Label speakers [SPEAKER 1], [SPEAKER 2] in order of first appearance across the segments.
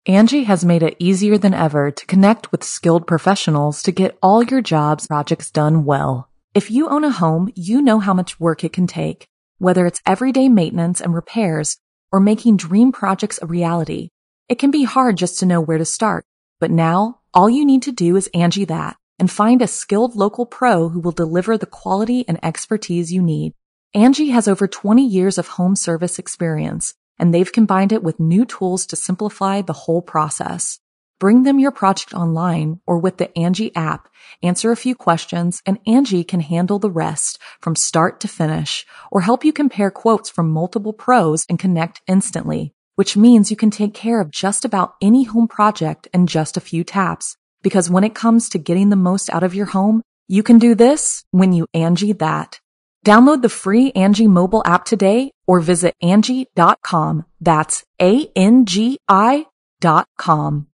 [SPEAKER 1] Angie has made it easier than ever to connect with skilled professionals to get all your jobs projects done well. If you own a home, you know how much work it can take, whether it's everyday maintenance and repairs or making dream projects a reality. It can be hard just to know where to start, but now all you need to do is Angie that and find a skilled local pro who will deliver the quality and expertise you need. Angie has over 20 years of home service experience, and they've combined it with new tools to simplify the whole process. Bring them your project online or with the Angie app, answer a few questions, and Angie can handle the rest from start to finish or help you compare quotes from multiple pros and connect instantly, which means you can take care of just about any home project in just a few taps. Because when it comes to getting the most out of your home, you can do this when you Angie that. Download the free Angie mobile app today or visit Angie.com. That's ANGI.com.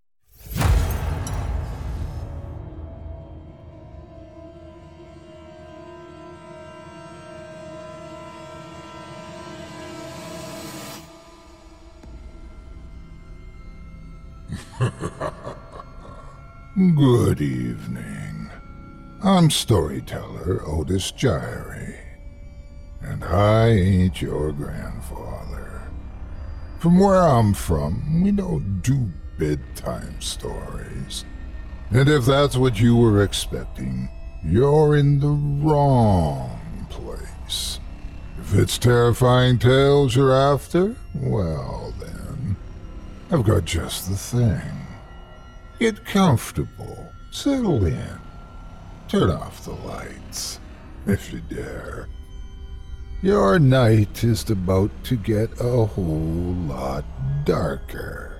[SPEAKER 2] Good evening. I'm storyteller Otis Gyrie, and I ain't your grandfather. From where I'm from, we don't do bedtime stories. And if that's what you were expecting, you're in the wrong place. If it's terrifying tales you're after, well then, I've got just the thing. Get comfortable, settle in, turn off the lights, if you dare. Your night is about to get a whole lot darker.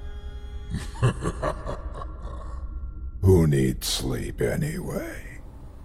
[SPEAKER 2] Who needs sleep anyway?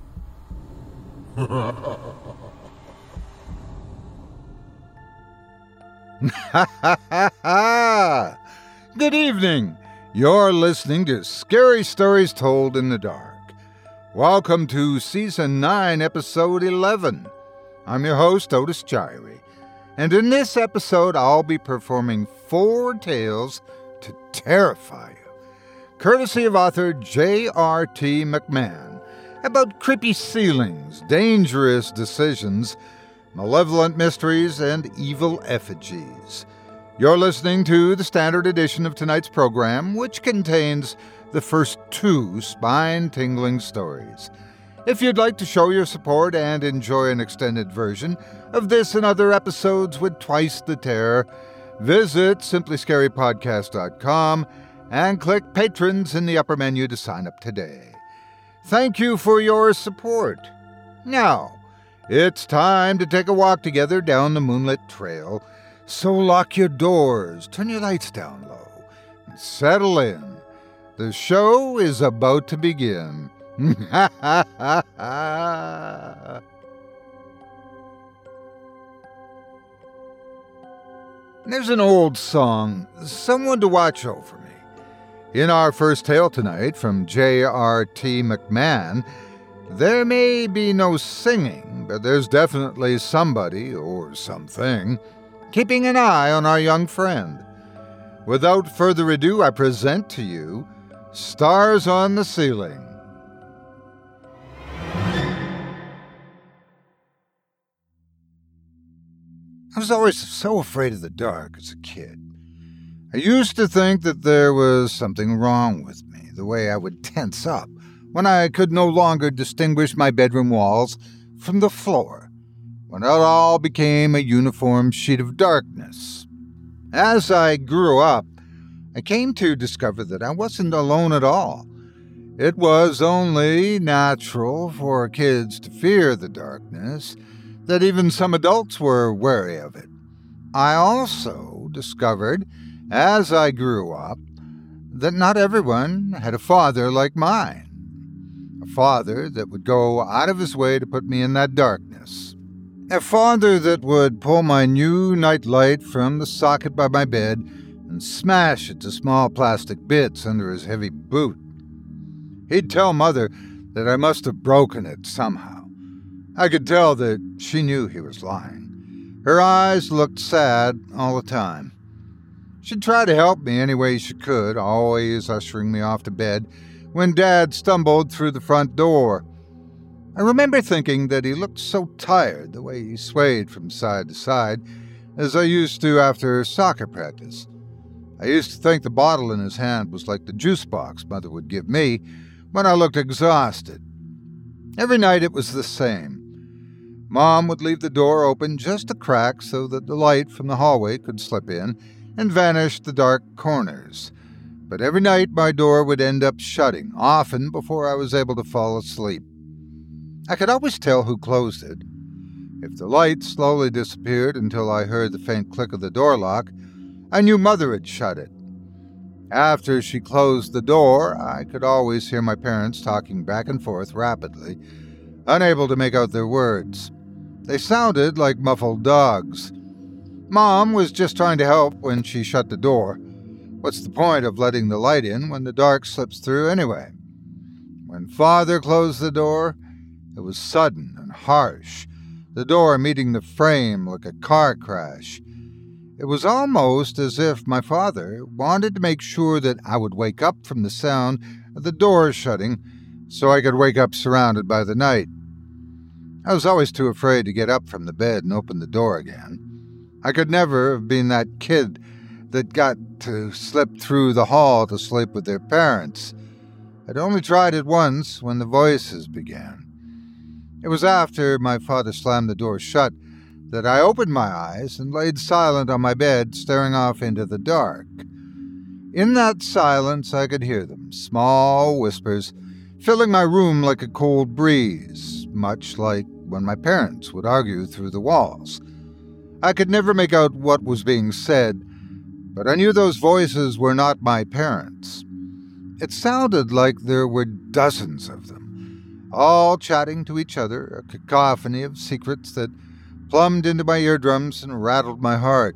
[SPEAKER 3] Good evening. You're listening to Scary Stories Told in the Dark. Welcome to Season 9, Episode 11. I'm your host, Otis Gyrie, and in this episode I'll be performing 4 tales to terrify you, courtesy of author J.R.T. McMahon, about creepy ceilings, dangerous decisions, malevolent mysteries, and evil effigies. You're listening to the standard edition of tonight's program, which contains the first 2 spine-tingling stories. If you'd like to show your support and enjoy an extended version of this and other episodes with twice the terror, visit simplyscarypodcast.com and click Patrons in the upper menu to sign up today. Thank you for your support. Now, it's time to take a walk together down the moonlit trail. So lock your doors, turn your lights down low, and settle in. The show is about to begin. There's an old song, Someone to Watch Over Me. In our first tale tonight from J.R.T. McMahon, there may be no singing, but there's definitely somebody or something keeping an eye on our young friend. Without further ado, I present to you Stars on the Ceiling. I was always so afraid of the dark as a kid. I used to think that there was something wrong with me, the way I would tense up when I could no longer distinguish my bedroom walls from the floor, when it all became a uniform sheet of darkness. As I grew up, I came to discover that I wasn't alone at all. It was only natural for kids to fear the darkness, that even some adults were wary of it. I also discovered, as I grew up, that not everyone had a father like mine. A father that would go out of his way to put me in that darkness. A father that would pull my new night light from the socket by my bed and smash it to small plastic bits under his heavy boot. He'd tell Mother that I must have broken it somehow. I could tell that she knew he was lying. Her eyes looked sad all the time. She'd try to help me any way she could, always ushering me off to bed when Dad stumbled through the front door. I remember thinking that he looked so tired the way he swayed from side to side, as I used to after soccer practice. I used to think the bottle in his hand was like the juice box Mother would give me when I looked exhausted. Every night it was the same. Mom would leave the door open just a crack so that the light from the hallway could slip in and vanish the dark corners. But every night my door would end up shutting, often before I was able to fall asleep. I could always tell who closed it. If the light slowly disappeared until I heard the faint click of the door lock, I knew Mother had shut it. After she closed the door, I could always hear my parents talking back and forth rapidly, unable to make out their words. They sounded like muffled dogs. Mom was just trying to help when she shut the door. What's the point of letting the light in when the dark slips through anyway? When Father closed the door, it was sudden and harsh, the door meeting the frame like a car crash. It was almost as if my father wanted to make sure that I would wake up from the sound of the door shutting so I could wake up surrounded by the night. I was always too afraid to get up from the bed and open the door again. I could never have been that kid that got to slip through the hall to sleep with their parents. I'd only tried it once when the voices began. It was after my father slammed the door shut that I opened my eyes and laid silent on my bed, staring off into the dark. In that silence I could hear them, small whispers, filling my room like a cold breeze, much like when my parents would argue through the walls. I could never make out what was being said, but I knew those voices were not my parents. It sounded like there were dozens of them, all chatting to each other, a cacophony of secrets that plumbed into my eardrums and rattled my heart.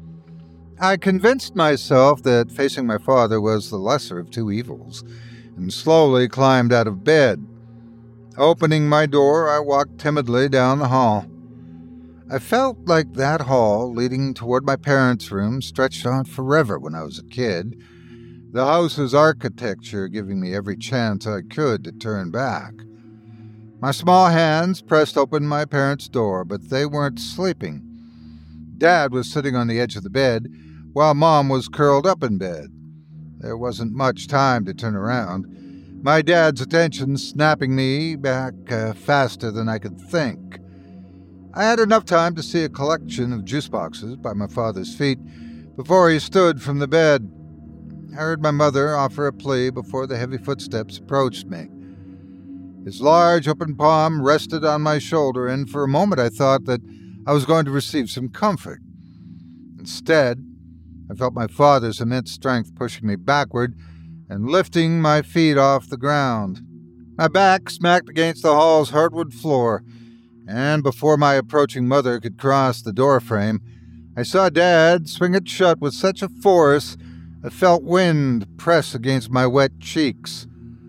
[SPEAKER 3] I convinced myself that facing my father was the lesser of two evils, and slowly climbed out of bed. Opening my door, I walked timidly down the hall. I felt like that hall leading toward my parents' room stretched on forever when I was a kid, the house's architecture giving me every chance I could to turn back. My small hands pressed open my parents' door, but they weren't sleeping. Dad was sitting on the edge of the bed, while Mom was curled up in bed. There wasn't much time to turn around, my dad's attention snapping me back faster than I could think. I had enough time to see a collection of juice boxes by my father's feet before he stood from the bed. I heard my mother offer a plea before the heavy footsteps approached me. His large open palm rested on my shoulder, and for a moment I thought that I was going to receive some comfort. Instead, I felt my father's immense strength pushing me backward and lifting my feet off the ground. My back smacked against the hall's hardwood floor, and before my approaching mother could cross the doorframe, I saw Dad swing it shut with such a force I felt wind press against my wet cheeks.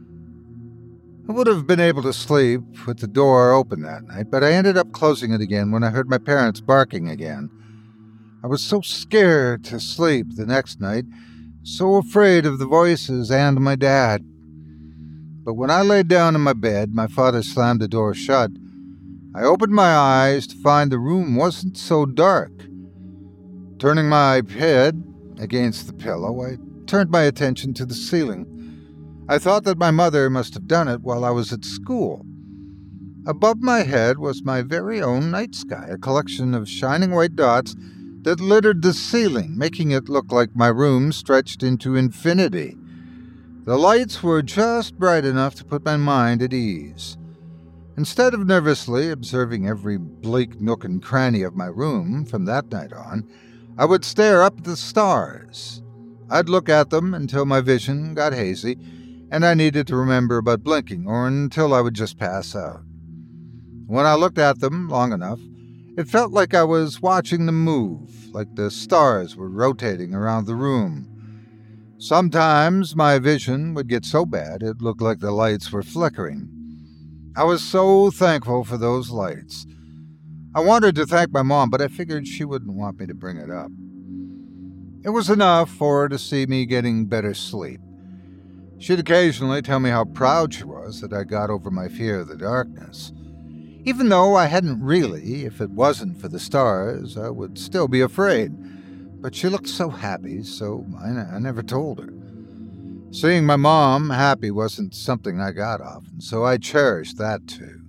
[SPEAKER 3] I would have been able to sleep with the door open that night, but I ended up closing it again when I heard my parents barking again. I was so scared to sleep the next night, so afraid of the voices and my dad. But when I laid down in my bed, my father slammed the door shut. I opened my eyes to find the room wasn't so dark. Turning my head against the pillow, I turned my attention to the ceiling. I thought that my mother must have done it while I was at school. Above my head was my very own night sky, a collection of shining white dots that littered the ceiling, making it look like my room stretched into infinity. The lights were just bright enough to put my mind at ease. Instead of nervously observing every bleak nook and cranny of my room from that night on, I would stare up at the stars. I'd look at them until my vision got hazy, and I needed to remember about blinking, or until I would just pass out. When I looked at them long enough, it felt like I was watching them move, like the stars were rotating around the room. Sometimes my vision would get so bad it looked like the lights were flickering. I was so thankful for those lights. I wanted to thank my mom, but I figured she wouldn't want me to bring it up. It was enough for her to see me getting better sleep. She'd occasionally tell me how proud she was that I got over my fear of the darkness. Even though I hadn't really, if it wasn't for the stars, I would still be afraid. But she looked so happy, so I never told her. Seeing my mom happy wasn't something I got often, so I cherished that too.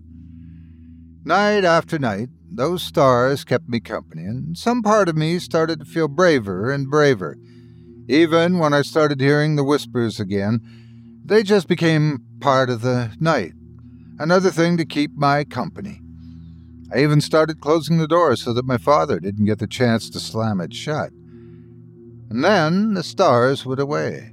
[SPEAKER 3] Night after night, those stars kept me company, and some part of me started to feel braver and braver. Even when I started hearing the whispers again, they just became part of the night, another thing to keep my company. I even started closing the door so that my father didn't get the chance to slam it shut. And then the stars went away.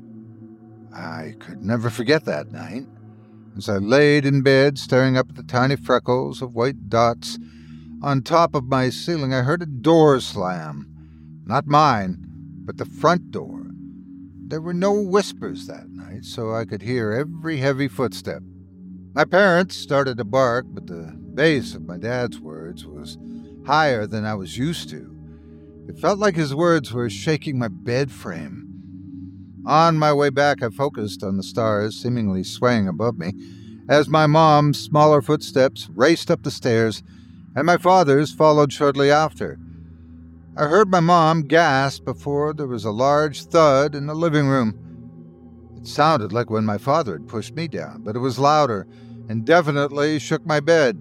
[SPEAKER 3] I could never forget that night. As I laid in bed staring up at the tiny freckles of white dots on top of my ceiling, I heard a door slam. Not mine, but the front door. There were no whispers that night, so I could hear every heavy footstep. My parents started to bark, but the bass of my dad's words was higher than I was used to. It felt like his words were shaking my bed frame. On my way back, I focused on the stars seemingly swaying above me as my mom's smaller footsteps raced up the stairs and my father's followed shortly after. I heard my mom gasp before there was a large thud in the living room. It sounded like when my father had pushed me down, but it was louder and definitely shook my bed.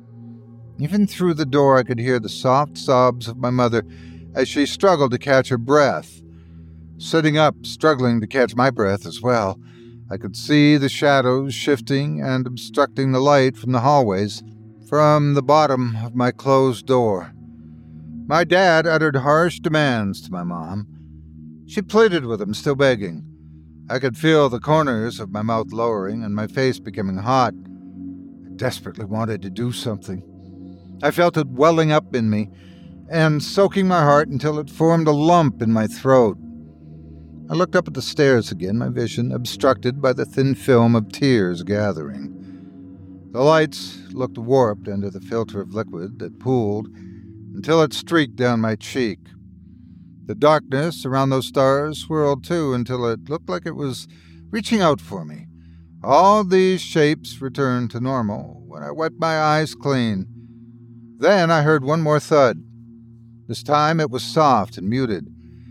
[SPEAKER 3] Even through the door, I could hear the soft sobs of my mother as she struggled to catch her breath. Sitting up, struggling to catch my breath as well, I could see the shadows shifting and obstructing the light from the hallways, from the bottom of my closed door. My dad uttered harsh demands to my mom. She pleaded with him, still begging. I could feel the corners of my mouth lowering and my face becoming hot. I desperately wanted to do something. I felt it welling up in me and soaking my heart until it formed a lump in my throat. I looked up at the stairs again, my vision obstructed by the thin film of tears gathering. The lights looked warped under the filter of liquid that pooled until it streaked down my cheek. The darkness around those stars swirled too until it looked like it was reaching out for me. All these shapes returned to normal when I wiped my eyes clean. Then I heard one more thud. This time it was soft and muted.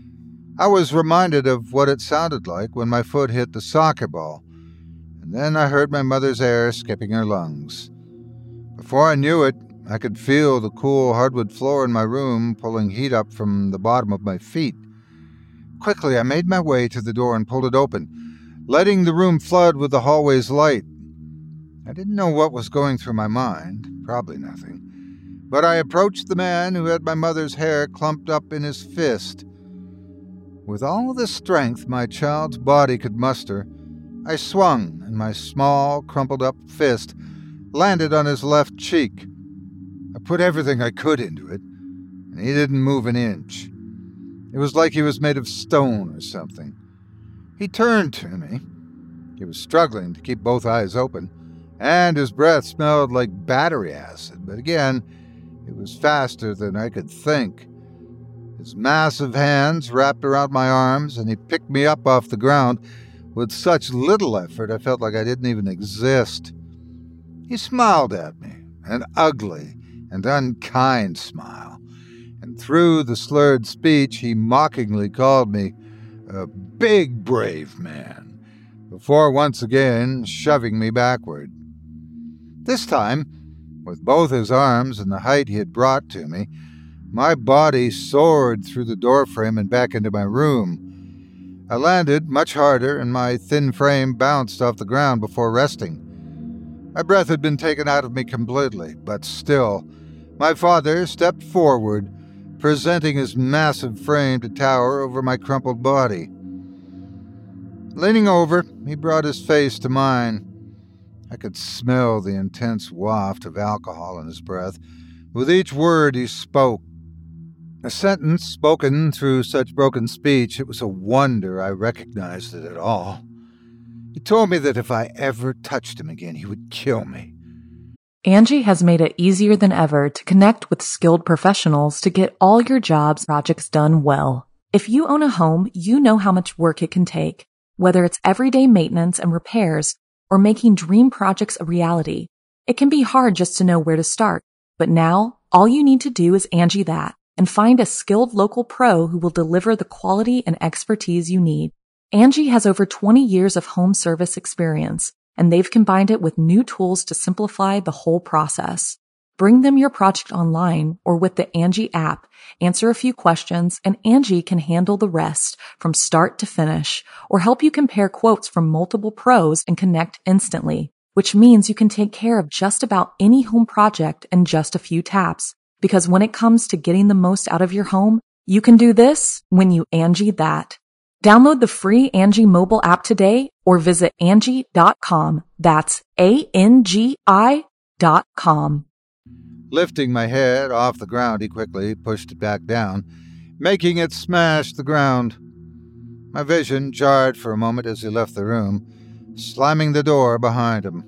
[SPEAKER 3] I was reminded of what it sounded like when my foot hit the soccer ball, and then I heard my mother's air skipping her lungs. Before I knew it, I could feel the cool hardwood floor in my room pulling heat up from the bottom of my feet. Quickly, I made my way to the door and pulled it open, letting the room flood with the hallway's light. I didn't know what was going through my mind, probably nothing, but I approached the man who had my mother's hair clumped up in his fist. With all the strength my child's body could muster, I swung, and my small, crumpled-up fist landed on his left cheek. I put everything I could into it, and he didn't move an inch. It was like he was made of stone or something. He turned to me. He was struggling to keep both eyes open, and his breath smelled like battery acid, but again, it was faster than I could think. His massive hands wrapped around my arms, and he picked me up off the ground with such little effort I felt like I didn't even exist. He smiled at me, an ugly and unkind smile, and through the slurred speech he mockingly called me a big brave man, before once again shoving me backward. This time, with both his arms and the height he had brought to me, my body soared through the doorframe and back into my room. I landed much harder, and my thin frame bounced off the ground before resting. My breath had been taken out of me completely, but still, my father stepped forward, presenting his massive frame to tower over my crumpled body. Leaning over, he brought his face to mine. I could smell the intense waft of alcohol in his breath with each word he spoke. A sentence spoken through such broken speech, it was a wonder I recognized it at all. He told me that if I ever touched him again, he would kill me.
[SPEAKER 1] Angie has made it easier than ever to connect with skilled professionals to get all your jobs projects done well. If you own a home, you know how much work it can take, whether it's everyday maintenance and repairs or making dream projects a reality. It can be hard just to know where to start, but now all you need to do is Angie that and find a skilled local pro who will deliver the quality and expertise you need. Angie has over 20 years of home service experience, and they've combined it with new tools to simplify the whole process. Bring them your project online or with the Angie app, answer a few questions, and Angie can handle the rest from start to finish or help you compare quotes from multiple pros and connect instantly, which means you can take care of just about any home project in just a few taps. Because when it comes to getting the most out of your home, you can do this when you Angie that. Download the free Angie mobile app today or visit Angie.com. That's ANGI.com.
[SPEAKER 3] Lifting my head off the ground, he quickly pushed it back down, making it smash the ground. My vision jarred for a moment as he left the room, slamming the door behind him.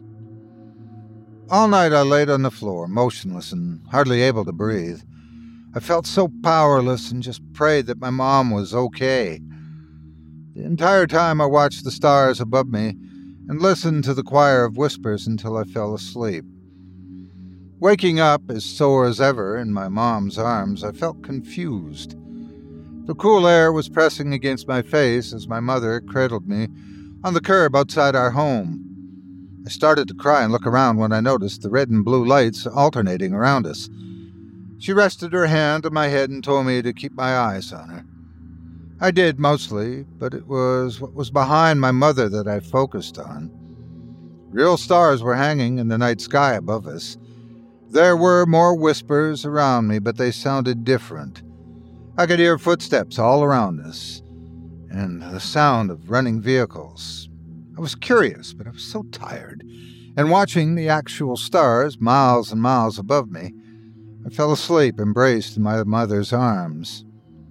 [SPEAKER 3] All night I laid on the floor, motionless and hardly able to breathe. I felt so powerless and just prayed that my mom was okay. The entire time I watched the stars above me and listened to the choir of whispers until I fell asleep. Waking up as sore as ever in my mom's arms, I felt confused. The cool air was pressing against my face as my mother cradled me on the curb outside our home. I started to cry and look around when I noticed the red and blue lights alternating around us. She rested her hand on my head and told me to keep my eyes on her. I did mostly, but it was what was behind my mother that I focused on. Real stars were hanging in the night sky above us. There were more whispers around me, but they sounded different. I could hear footsteps all around us, and the sound of running vehicles. I was curious, but I was so tired, and watching the actual stars miles and miles above me, I fell asleep embraced in my mother's arms.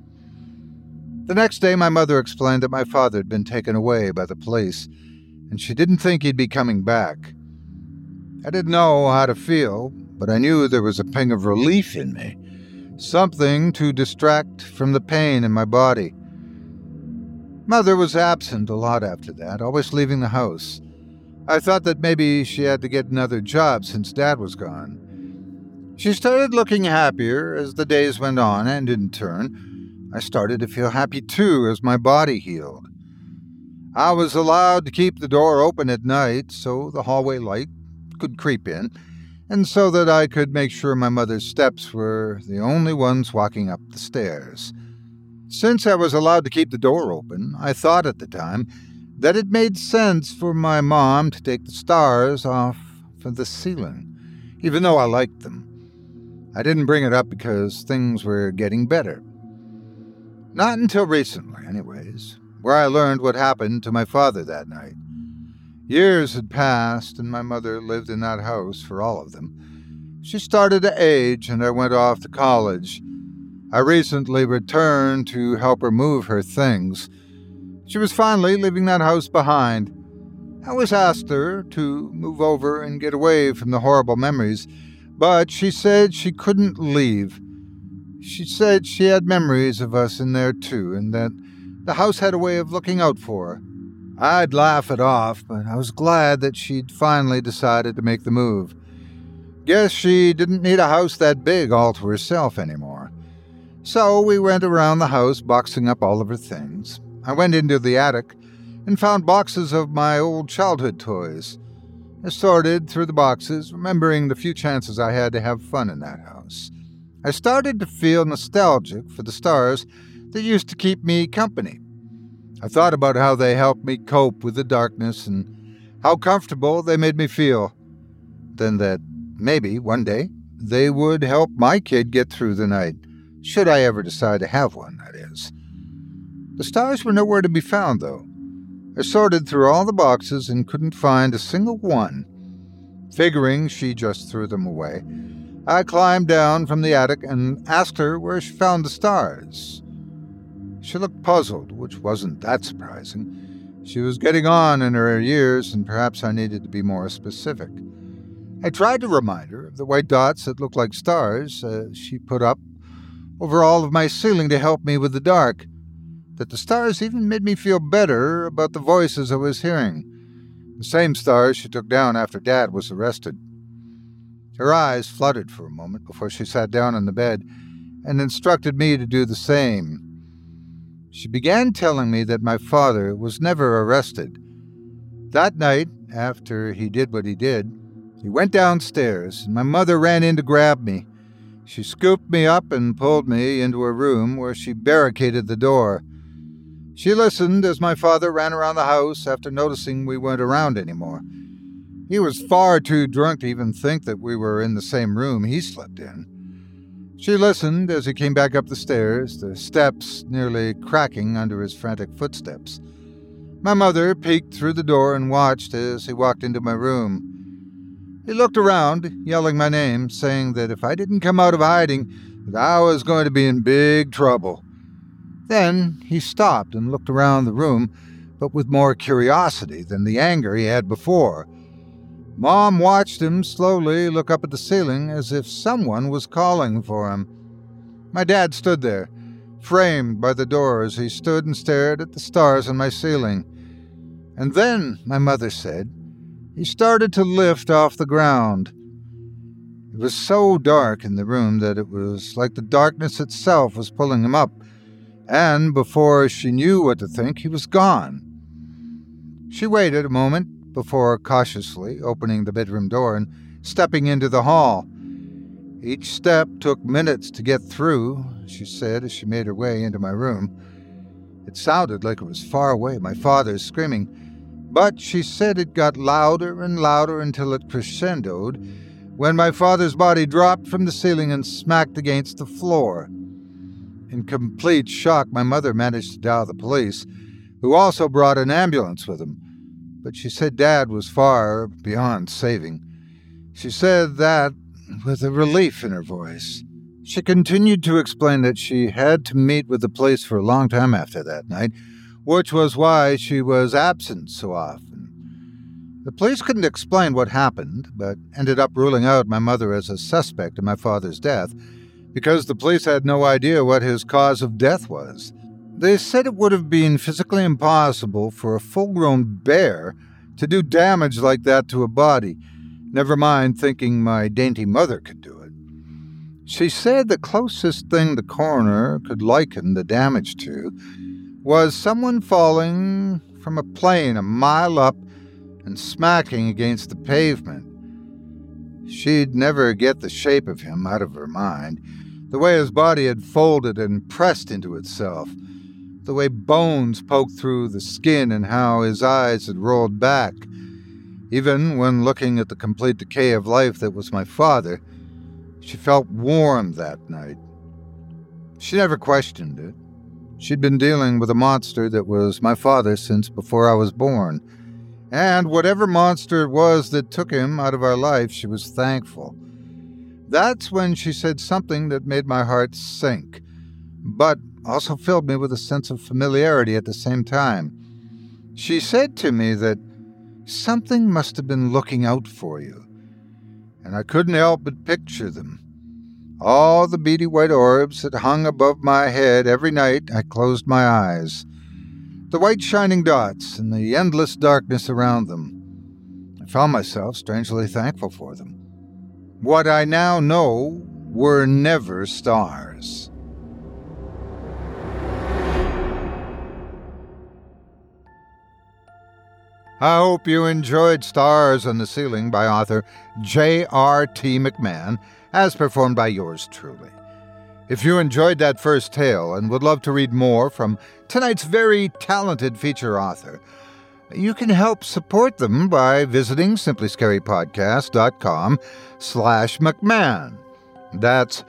[SPEAKER 3] The next day, my mother explained that my father had been taken away by the police, and she didn't think he'd be coming back. I didn't know how to feel, but I knew there was a pang of relief in me, something to distract from the pain in my body. Mother was absent a lot after that, always leaving the house. I thought that maybe she had to get another job since Dad was gone. She started looking happier as the days went on, and in turn, I started to feel happy too as my body healed. I was allowed to keep the door open at night so the hallway light could creep in, and so that I could make sure my mother's steps were the only ones walking up the stairs. Since I was allowed to keep the door open, I thought at the time that it made sense for my mom to take the stars off of the ceiling, even though I liked them. I didn't bring it up because things were getting better. Not until recently, anyways, where I learned what happened to my father that night. Years had passed, and my mother lived in that house for all of them. She started to age, and I went off to college. I recently returned to help her move her things. She was finally leaving that house behind. I always asked her to move over and get away from the horrible memories, but she said she couldn't leave. She said she had memories of us in there too, and that the house had a way of looking out for her. I'd laugh it off, but I was glad that she'd finally decided to make the move. Guess she didn't need a house that big all to herself anymore. So we went around the house boxing up all of her things. I went into the attic and found boxes of my old childhood toys. I sorted through the boxes, remembering the few chances I had to have fun in that house. I started to feel nostalgic for the stars that used to keep me company. I thought about how they helped me cope with the darkness and how comfortable they made me feel. Then that maybe, one day, they would help my kid get through the night, should I ever decide to have one, that is. The stars were nowhere to be found, though. I sorted through all the boxes and couldn't find a single one. Figuring she just threw them away, I climbed down from the attic and asked her where she found the stars. She looked puzzled, which wasn't that surprising. She was getting on in her years, and perhaps I needed to be more specific. I tried to remind her of the white dots that looked like stars she put up over all of my ceiling to help me with the dark. that the stars even made me feel better about the voices I was hearing. The same stars she took down after Dad was arrested. Her eyes fluttered for a moment before she sat down on the bed and instructed me to do the same. She began telling me that my father was never arrested. That night, after he did what he did, he went downstairs, and my mother ran in to grab me. She scooped me up and pulled me into a room where she barricaded the door. She listened as my father ran around the house after noticing we weren't around anymore. He was far too drunk to even think that we were in the same room he slept in. She listened as he came back up the stairs, the steps nearly cracking under his frantic footsteps. My mother peeked through the door and watched as he walked into my room. He looked around, yelling my name, saying that if I didn't come out of hiding, that I was going to be in big trouble. Then he stopped and looked around the room, but with more curiosity than the anger he had before. Mom watched him slowly look up at the ceiling as if someone was calling for him. My dad stood there, framed by the door as he stood and stared at the stars on my ceiling. And then, my mother said, he started to lift off the ground. It was so dark in the room that it was like the darkness itself was pulling him up, and before she knew what to think, he was gone. She waited a moment before cautiously opening the bedroom door and stepping into the hall. Each step took minutes to get through, she said as she made her way into my room. It sounded like it was far away, my father's screaming, but she said it got louder and louder until it crescendoed when my father's body dropped from the ceiling and smacked against the floor. In complete shock, my mother managed to dial the police, who also brought an ambulance with them. But she said Dad was far beyond saving. She said that with a relief in her voice. She continued to explain that she had to meet with the police for a long time after that night, which was why she was absent so often. The police couldn't explain what happened, but ended up ruling out my mother as a suspect in my father's death, because the police had no idea what his cause of death was. They said it would have been physically impossible for a full-grown bear to do damage like that to a body, never mind thinking my dainty mother could do it. She said the closest thing the coroner could liken the damage to was someone falling from a plane a mile up and smacking against the pavement. She'd never get the shape of him out of her mind, the way his body had folded and pressed into itself, the way bones poked through the skin and how his eyes had rolled back. Even when looking at the complete decay of life that was my father, she felt warm that night. She never questioned it. She'd been dealing with a monster that was my father since before I was born, and whatever monster it was that took him out of our life, she was thankful. That's when she said something that made my heart sink, but also filled me with a sense of familiarity at the same time. She said to me that something must have been looking out for you, and I couldn't help but picture them. All the beady white orbs that hung above my head every night I closed my eyes. The white shining dots and the endless darkness around them. I found myself strangely thankful for them. What I now know were never stars. I hope you enjoyed Stars on the Ceiling by author J.R.T. McMahon, as performed by yours truly. If you enjoyed that first tale and would love to read more from tonight's very talented feature author, you can help support them by visiting simplyscarypodcast.com/McMahon. That's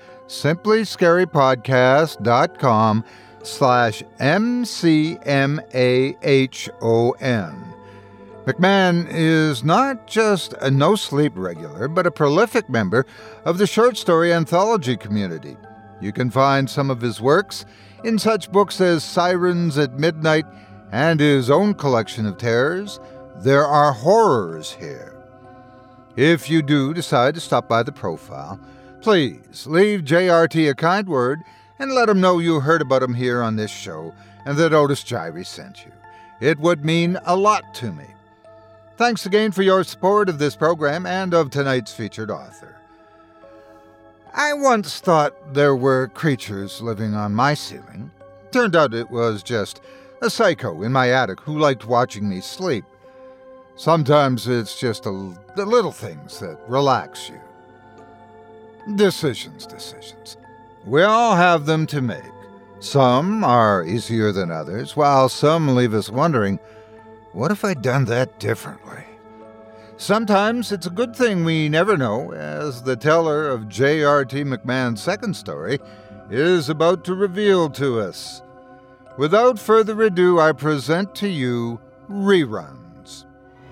[SPEAKER 3] simplyscarypodcast.com/MCMAHON. McMahon is not just a no-sleep regular, but a prolific member of the short story anthology community. You can find some of his works in such books as Sirens at Midnight and his own collection of terrors, There Are Horrors Here. If you do decide to stop by the profile, please leave JRT a kind word and let him know you heard about him here on this show and that Otis Jiry sent you. It would mean a lot to me. Thanks again for your support of this program and of tonight's featured author. I once thought there were creatures living on my ceiling. Turned out it was just a psycho in my attic who liked watching me sleep. Sometimes it's just the little things that relax you. Decisions. We all have them to make. Some are easier than others, while some leave us wondering, what if I'd done that differently? Sometimes it's a good thing we never know, as the teller of J.R.T. McMahon's second story is about to reveal to us. Without further ado, I present to you Reruns.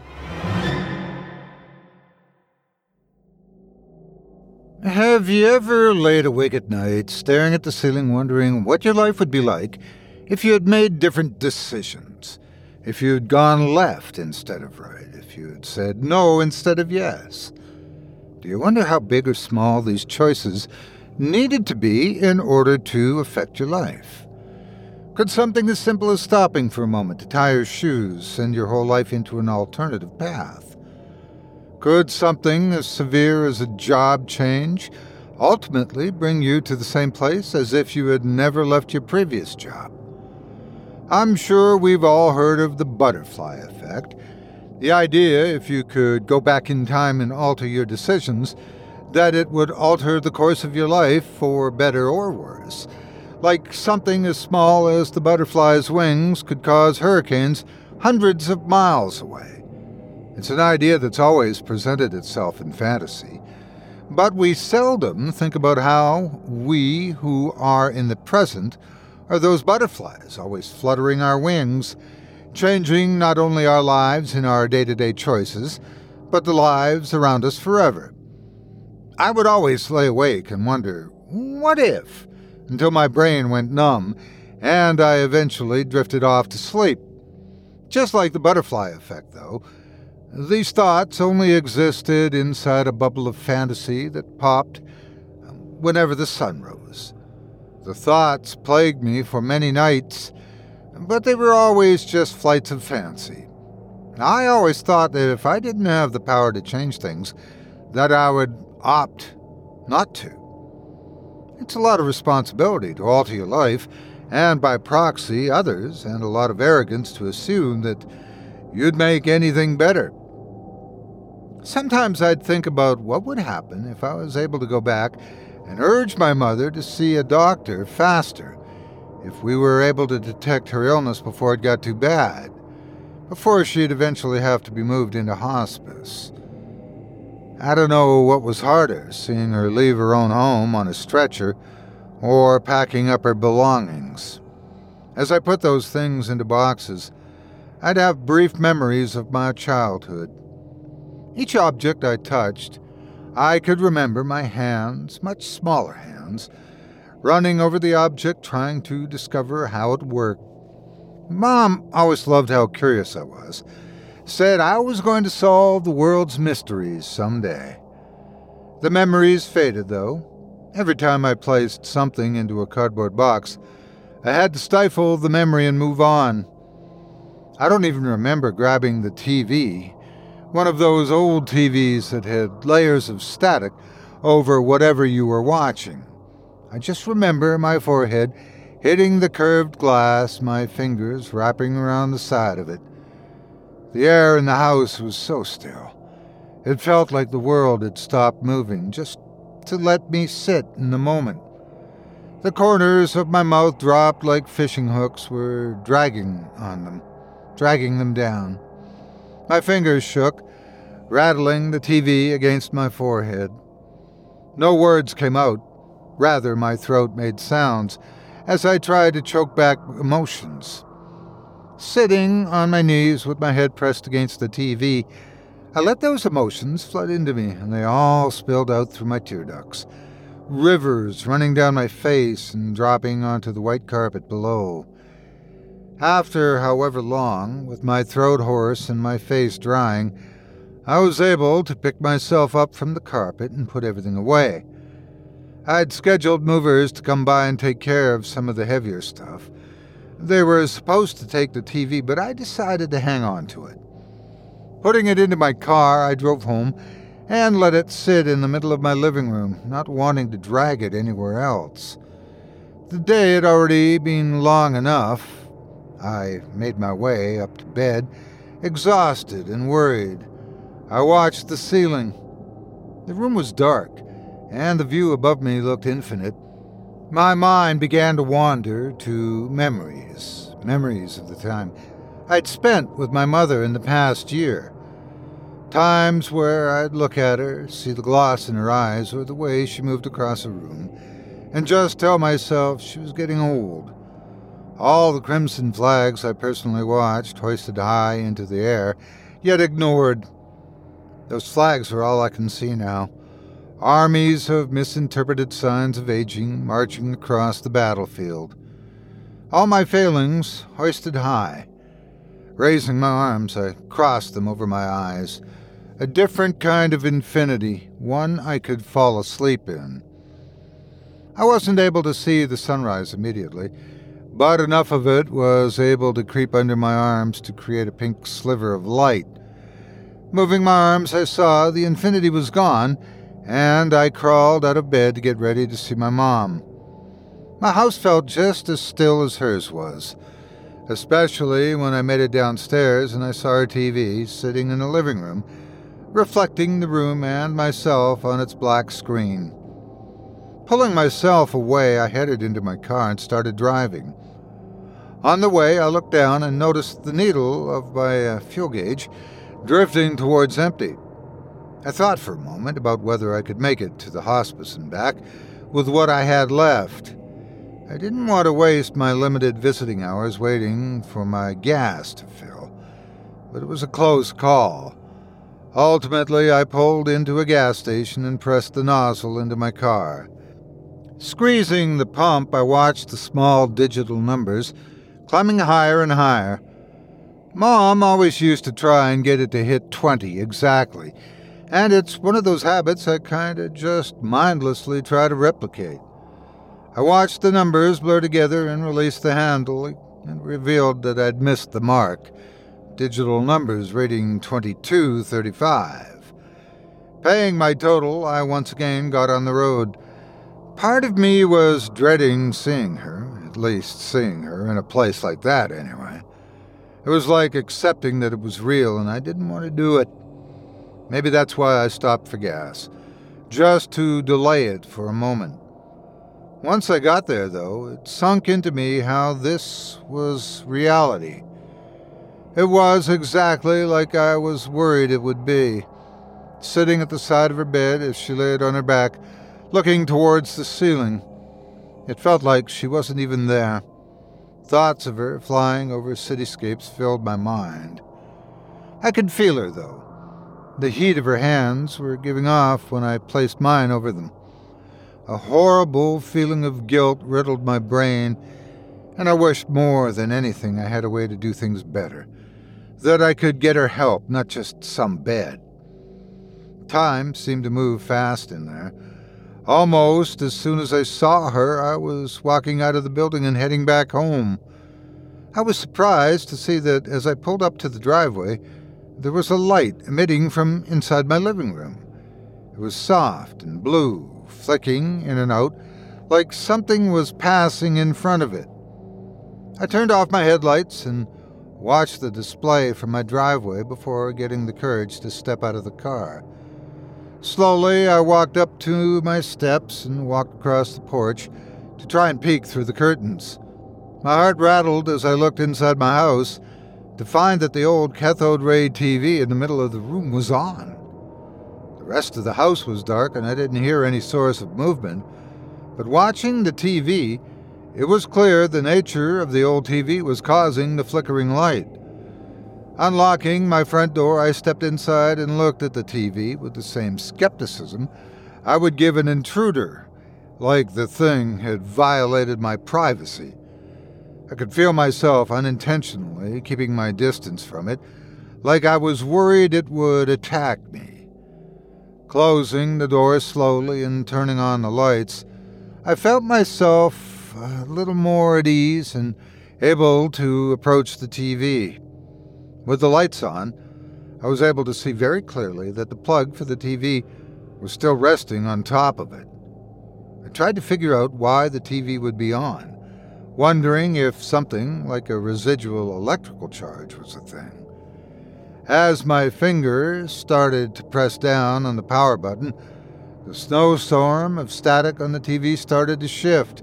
[SPEAKER 3] Have you ever laid awake at night, staring at the ceiling, wondering what your life would be like if you had made different decisions? If you had gone left instead of right? If you had said no instead of yes? Do you wonder how big or small these choices needed to be in order to affect your life? Could something as simple as stopping for a moment to tie your shoes send your whole life into an alternative path? Could something as severe as a job change ultimately bring you to the same place as if you had never left your previous job? I'm sure we've all heard of the butterfly effect. The idea, if you could go back in time and alter your decisions, that it would alter the course of your life for better or worse. Like something as small as the butterfly's wings could cause hurricanes hundreds of miles away. It's an idea that's always presented itself in fantasy, but we seldom think about how we who are in the present are those butterflies, always fluttering our wings, changing not only our lives in our day-to-day choices, but the lives around us forever. I would always lay awake and wonder, what if? Until my brain went numb, and I eventually drifted off to sleep. Just like the butterfly effect, though, these thoughts only existed inside a bubble of fantasy that popped whenever the sun rose. The thoughts plagued me for many nights, but they were always just flights of fancy. I always thought that if I didn't have the power to change things, that I would opt not to. It's a lot of responsibility to alter your life, and by proxy others, and a lot of arrogance to assume that you'd make anything better. Sometimes I'd think about what would happen if I was able to go back and urge my mother to see a doctor faster, if we were able to detect her illness before it got too bad, before she'd eventually have to be moved into hospice. I don't know what was harder, seeing her leave her own home on a stretcher or packing up her belongings. As I put those things into boxes, I'd have brief memories of my childhood. Each object I touched, I could remember my hands, much smaller hands, running over the object trying to discover how it worked. Mom always loved how curious I was, said I was going to solve the world's mysteries someday. The memories faded, though. Every time I placed something into a cardboard box, I had to stifle the memory and move on. I don't even remember grabbing the TV, one of those old TVs that had layers of static over whatever you were watching. I just remember my forehead hitting the curved glass, my fingers wrapping around the side of it. The air in the house was so still. It felt like the world had stopped moving, just to let me sit in the moment. The corners of my mouth dropped like fishing hooks were dragging them down. My fingers shook, rattling the TV against my forehead. No words came out. Rather, my throat made sounds as I tried to choke back emotions. Sitting on my knees with my head pressed against the TV, I let those emotions flood into me, and they all spilled out through my tear ducts, rivers running down my face and dropping onto the white carpet below. After however long, with my throat hoarse and my face drying, I was able to pick myself up from the carpet and put everything away. I'd scheduled movers to come by and take care of some of the heavier stuff. They were supposed to take the TV, but I decided to hang on to it. Putting it into my car, I drove home and let it sit in the middle of my living room, not wanting to drag it anywhere else. The day had already been long enough. I made my way up to bed, exhausted and worried. I watched the ceiling. The room was dark, and the view above me looked infinite. My mind began to wander to memories of the time I'd spent with my mother in the past year. Times where I'd look at her, see the gloss in her eyes or the way she moved across a room, and just tell myself she was getting old. All the crimson flags I personally watched hoisted high into the air, yet ignored. Those flags are all I can see now. Armies of misinterpreted signs of aging marching across the battlefield. All my failings hoisted high. Raising my arms, I crossed them over my eyes. A different kind of infinity, one I could fall asleep in. I wasn't able to see the sunrise immediately, but enough of it was able to creep under my arms to create a pink sliver of light. Moving my arms, I saw the infinity was gone, and I crawled out of bed to get ready to see my mom. My house felt just as still as hers was, especially when I made it downstairs and I saw her TV sitting in the living room, reflecting the room and myself on its black screen. Pulling myself away, I headed into my car and started driving. On the way, I looked down and noticed the needle of my fuel gauge drifting towards empty. I thought for a moment about whether I could make it to the hospice and back with what I had left. I didn't want to waste my limited visiting hours waiting for my gas to fill, but it was a close call. Ultimately, I pulled into a gas station and pressed the nozzle into my car. Squeezing the pump, I watched the small digital numbers climbing higher and higher. Mom always used to try and get it to hit 20 exactly, and it's one of those habits I kinda just mindlessly try to replicate. I watched the numbers blur together and released the handle and revealed that I'd missed the mark. Digital numbers reading 2235. Paying my total, I once again got on the road. Part of me was dreading seeing her, at least seeing her in a place like that anyway. It was like accepting that it was real and I didn't want to do it. Maybe that's why I stopped for gas, just to delay it for a moment. Once I got there, though, it sunk into me how this was reality. It was exactly like I was worried it would be. Sitting at the side of her bed as she laid on her back, looking towards the ceiling. It felt like she wasn't even there. Thoughts of her flying over cityscapes filled my mind. I could feel her, though. The heat of her hands were giving off when I placed mine over them. A horrible feeling of guilt riddled my brain, and I wished more than anything I had a way to do things better. That I could get her help, not just some bed. Time seemed to move fast in there. Almost as soon as I saw her, I was walking out of the building and heading back home. I was surprised to see that as I pulled up to the driveway, there was a light emitting from inside my living room. It was soft and blue, flicking in and out, like something was passing in front of it. I turned off my headlights and watched the display from my driveway before getting the courage to step out of the car. Slowly, I walked up to my steps and walked across the porch to try and peek through the curtains. My heart rattled as I looked inside my house to find that the old cathode ray TV in the middle of the room was on. The rest of the house was dark and I didn't hear any source of movement, but watching the TV, it was clear the nature of the old TV was causing the flickering light. Unlocking my front door, I stepped inside and looked at the TV with the same skepticism I would give an intruder, like the thing had violated my privacy. I could feel myself unintentionally keeping my distance from it, like I was worried it would attack me. Closing the door slowly and turning on the lights, I felt myself a little more at ease and able to approach the TV. With the lights on, I was able to see very clearly that the plug for the TV was still resting on top of it. I tried to figure out why the TV would be on, wondering if something like a residual electrical charge was a thing. As my finger started to press down on the power button, the snowstorm of static on the TV started to shift.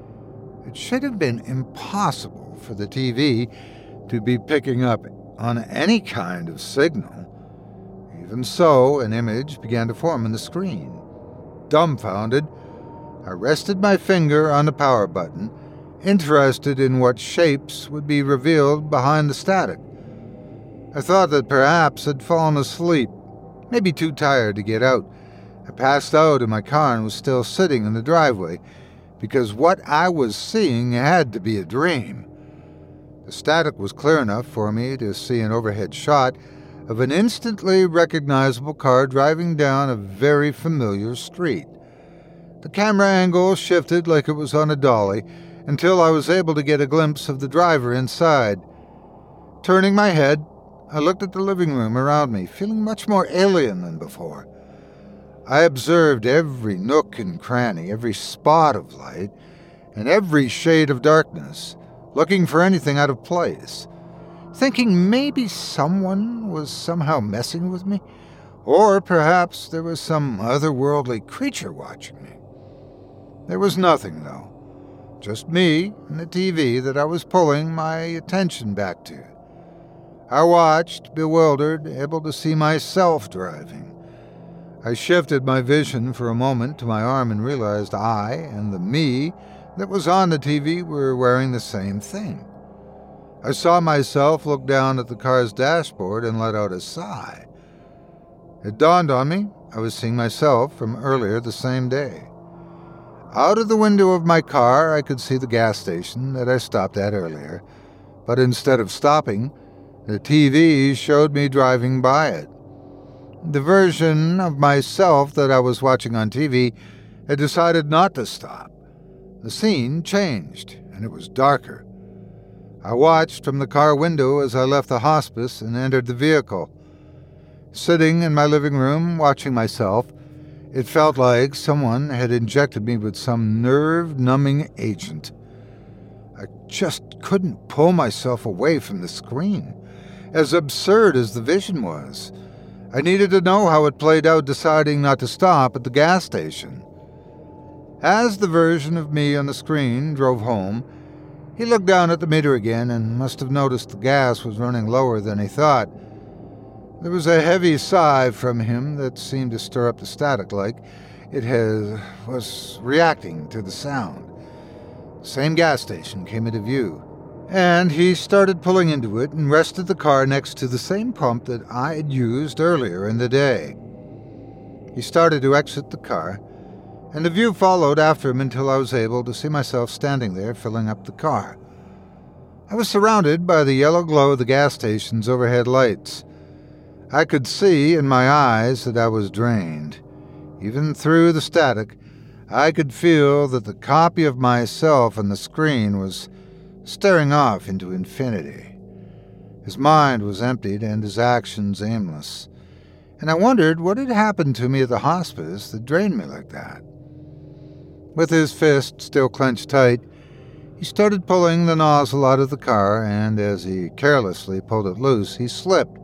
[SPEAKER 3] It should have been impossible for the TV to be picking up on any kind of signal. Even so, an image began to form on the screen. Dumbfounded, I rested my finger on the power button, interested in what shapes would be revealed behind the static. I thought that perhaps I'd fallen asleep, maybe too tired to get out. I passed out in my car and was still sitting in the driveway, because what I was seeing had to be a dream. The static was clear enough for me to see an overhead shot of an instantly recognizable car driving down a very familiar street. The camera angle shifted like it was on a dolly until I was able to get a glimpse of the driver inside. Turning my head, I looked at the living room around me, feeling much more alien than before. I observed every nook and cranny, every spot of light, and every shade of darkness, looking for anything out of place, thinking maybe someone was somehow messing with me, or perhaps there was some otherworldly creature watching me. There was nothing, though, just me and the TV that I was pulling my attention back to. I watched, bewildered, able to see myself driving. I shifted my vision for a moment to my arm and realized I and the me that was on the TV were wearing the same thing. I saw myself look down at the car's dashboard and let out a sigh. It dawned on me I was seeing myself from earlier the same day. Out of the window of my car, I could see the gas station that I stopped at earlier, but instead of stopping, the TV showed me driving by it. The version of myself that I was watching on TV had decided not to stop. The scene changed, and it was darker. I watched from the car window as I left the hospice and entered the vehicle. Sitting in my living room, watching myself, it felt like someone had injected me with some nerve-numbing agent. I just couldn't pull myself away from the screen, as absurd as the vision was. I needed to know how it played out deciding not to stop at the gas station. As the version of me on the screen drove home, he looked down at the meter again and must have noticed the gas was running lower than he thought. There was a heavy sigh from him that seemed to stir up the static like it was reacting to the sound. The same gas station came into view, and he started pulling into it and rested the car next to the same pump that I had used earlier in the day. He started to exit the car, and the view followed after him until I was able to see myself standing there filling up the car. I was surrounded by the yellow glow of the gas station's overhead lights. I could see in my eyes that I was drained. Even through the static, I could feel that the copy of myself on the screen was staring off into infinity. His mind was emptied and his actions aimless, and I wondered what had happened to me at the hospice that drained me like that. With his fist still clenched tight, he started pulling the nozzle out of the car, and as he carelessly pulled it loose, he slipped.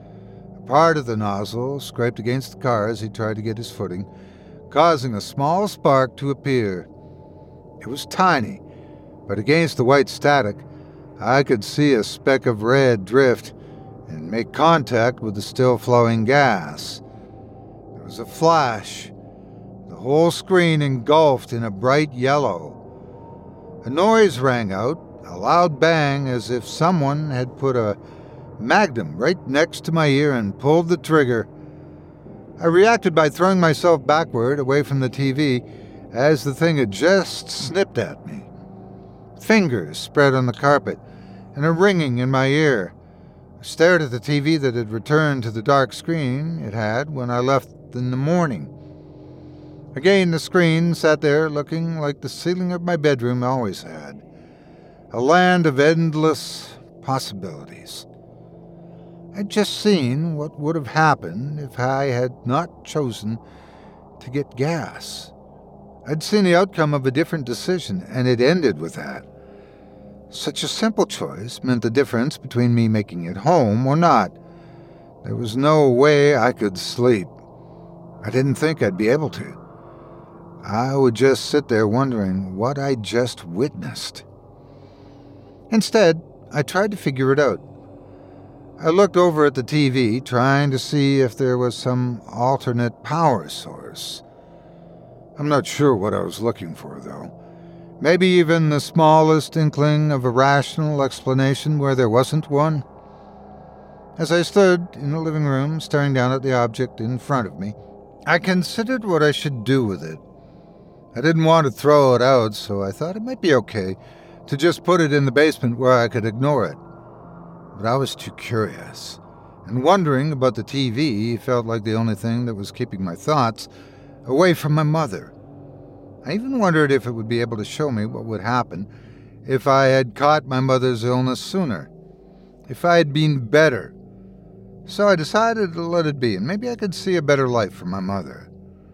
[SPEAKER 3] A part of the nozzle scraped against the car as he tried to get his footing, causing a small spark to appear. It was tiny, but against the white static, I could see a speck of red drift and make contact with the still-flowing gas. There was a flash. The whole screen engulfed in a bright yellow. A noise rang out, a loud bang as if someone had put a magnum right next to my ear and pulled the trigger. I reacted by throwing myself backward away from the TV as the thing had just snipped at me. Fingers spread on the carpet and a ringing in my ear. I stared at the TV that had returned to the dark screen it had when I left in the morning. Again, the screen sat there looking like the ceiling of my bedroom always had. a land of endless possibilities. I'd just seen what would have happened if I had not chosen to get gas. I'd seen the outcome of a different decision, and it ended with that. Such a simple choice meant the difference between me making it home or not. There was no way I could sleep. I didn't think I'd be able to. I would just sit there wondering what I'd just witnessed. Instead, I tried to figure it out. I looked over at the TV, trying to see if there was some alternate power source. I'm not sure what I was looking for, though. Maybe even the smallest inkling of a rational explanation where there wasn't one. As I stood in the living room, staring down at the object in front of me, I considered what I should do with it. I didn't want to throw it out, so I thought it might be okay to just put it in the basement where I could ignore it. But I was too curious, and wondering about the TV felt like the only thing that was keeping my thoughts away from my mother. I even wondered if it would be able to show me what would happen if I had caught my mother's illness sooner, if I had been better. So I decided to let it be, and maybe I could see a better life for my mother.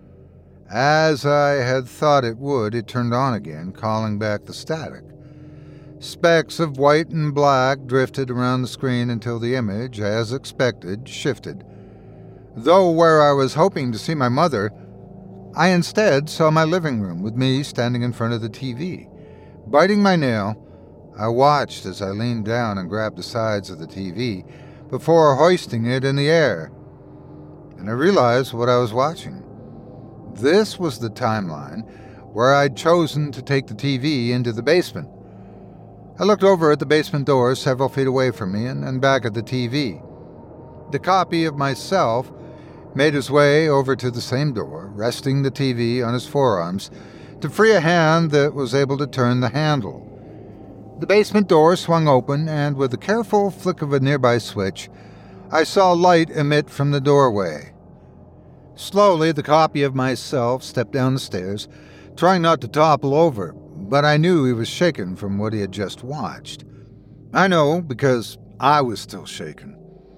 [SPEAKER 3] As I had thought it would, it turned on again, calling back the static. Specks of white and black drifted around the screen until the image, as expected, shifted. Though where I was hoping to see my mother, I instead saw my living room with me standing in front of the TV. Biting my nail, I watched as I leaned down and grabbed the sides of the TV before hoisting it in the air. And I realized what I was watching. This was the timeline where I'd chosen to take the TV into the basement. I looked over at the basement door several feet away from me and back at the TV. The copy of myself made his way over to the same door, resting the TV on his forearms to free a hand that was able to turn the handle. The basement door swung open, and with a careful flick of a nearby switch, I saw light emit from the doorway. Slowly, the copy of myself stepped down the stairs, trying not to topple over, but I knew he was shaken from what he had just watched. I know because I was still shaken.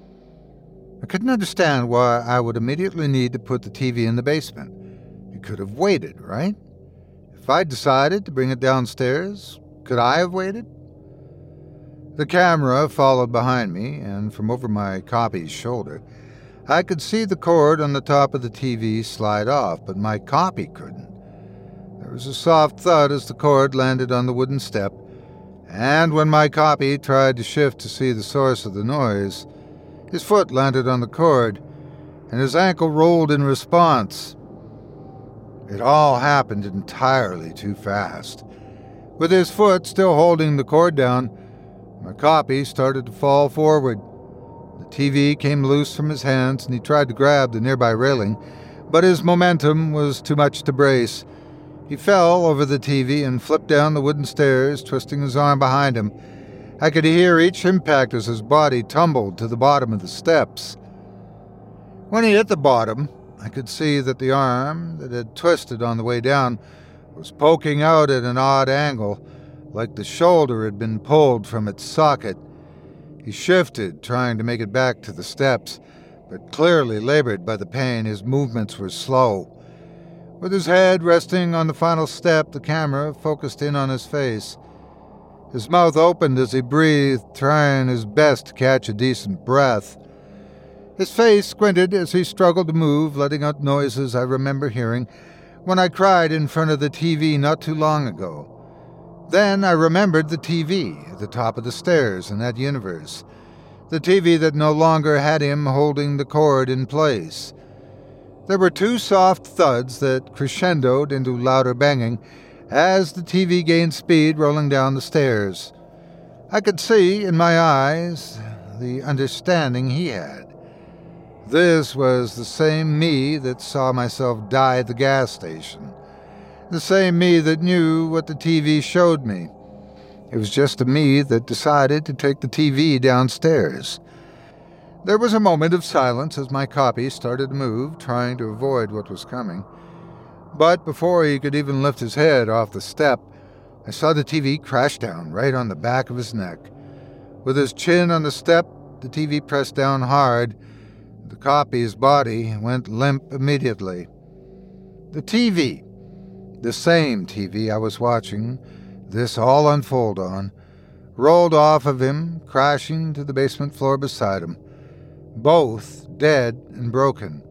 [SPEAKER 3] I couldn't understand why I would immediately need to put the TV in the basement. It could have waited, right? If I'd decided to bring it downstairs, could I have waited? The camera followed behind me, and from over my copy's shoulder, I could see the cord on the top of the TV slide off, but my copy couldn't. There was a soft thud as the cord landed on the wooden step, and when my copy tried to shift to see the source of the noise, his foot landed on the cord, and his ankle rolled in response. It all happened entirely too fast. With his foot still holding the cord down, my copy started to fall forward. The TV came loose from his hands, and he tried to grab the nearby railing, but his momentum was too much to brace. He fell over the TV and flipped down the wooden stairs, twisting his arm behind him. I could hear each impact as his body tumbled to the bottom of the steps. When he hit the bottom, I could see that the arm that had twisted on the way down was poking out at an odd angle, like the shoulder had been pulled from its socket. He shifted, trying to make it back to the steps, but clearly labored by the pain, his movements were slow. With his head resting on the final step, the camera focused in on his face. His mouth opened as he breathed, trying his best to catch a decent breath. His face squinted as he struggled to move, letting out noises I remember hearing when I cried in front of the TV not too long ago. Then I remembered the TV at the top of the stairs in that universe, the TV that no longer had him holding the cord in place. There were two soft thuds that crescendoed into louder banging as the TV gained speed rolling down the stairs. I could see in my eyes the understanding he had. This was the same me that saw myself die at the gas station. The same me that knew what the TV showed me. It was just a me that decided to take the TV downstairs. There was a moment of silence as my copy started to move, trying to avoid what was coming. But before he could even lift his head off the step, I saw the TV crash down right on the back of his neck. With his chin on the step, the TV pressed down hard. The copy's body went limp immediately. The TV, the same TV I was watching this all unfold on, rolled off of him, crashing to the basement floor beside him. Both dead and broken.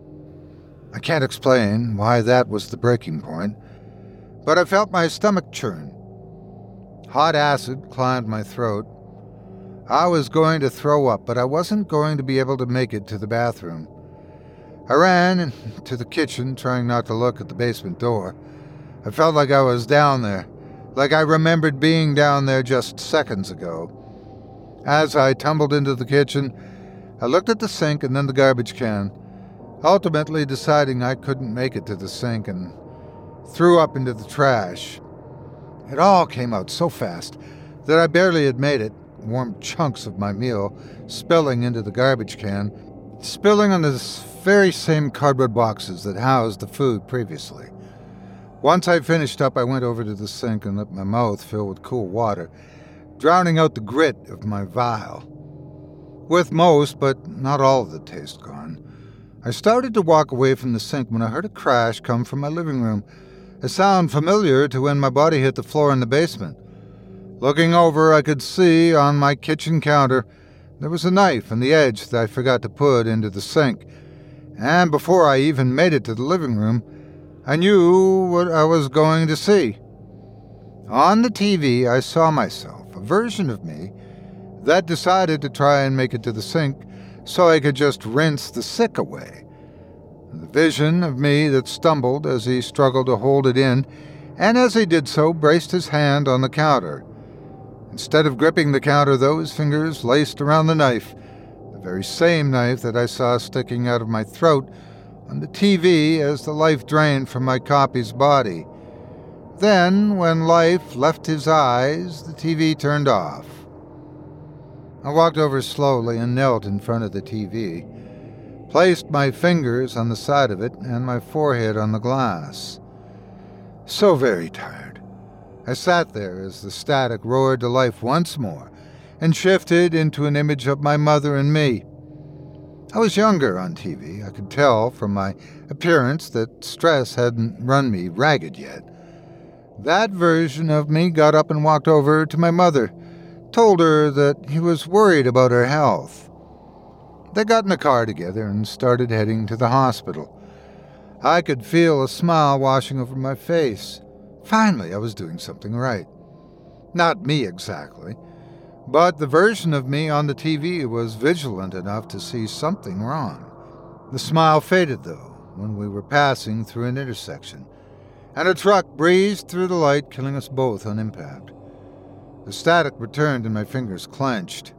[SPEAKER 3] I can't explain why that was the breaking point, but I felt my stomach churn. Hot acid climbed my throat. I was going to throw up, but I wasn't going to be able to make it to the bathroom. I ran into the kitchen, trying not to look at the basement door. I felt like I was down there, like I remembered being down there just seconds ago. As I tumbled into the kitchen, I looked at the sink and then the garbage can, ultimately deciding I couldn't make it to the sink and threw up into the trash. It all came out so fast that I barely had made it, warm chunks of my meal spilling into the garbage can, spilling on the very same cardboard boxes that housed the food previously. Once I finished up, I went over to the sink and let my mouth fill with cool water, drowning out the grit of my vial. With most, but not all of the taste gone, I started to walk away from the sink when I heard a crash come from my living room, a sound familiar to when my body hit the floor in the basement. Looking over, I could see on my kitchen counter there was a knife on the edge that I forgot to put into the sink, and before I even made it to the living room, I knew what I was going to see. On the TV, I saw myself, a version of me, that decided to try and make it to the sink so I could just rinse the sick away. The vision of me that stumbled as he struggled to hold it in, and as he did so, braced his hand on the counter. Instead of gripping the counter, though, his fingers laced around the knife, the very same knife that I saw sticking out of my throat on the TV as the life drained from my copy's body. Then, when life left his eyes, the TV turned off. I walked over slowly and knelt in front of the TV, placed my fingers on the side of it and my forehead on the glass. So very tired. I sat there as the static roared to life once more and shifted into an image of my mother and me. I was younger on TV. I could tell from my appearance that stress hadn't run me ragged yet. That version of me got up and walked over to my mother, told her that he was worried about her health. They got in a car together and started heading to the hospital. I could feel a smile washing over my face. Finally, I was doing something right. Not me exactly, but the version of me on the TV was vigilant enough to see something wrong. The smile faded, though, when we were passing through an intersection, and a truck breezed through the light, killing us both on impact. The static returned and my fingers clenched.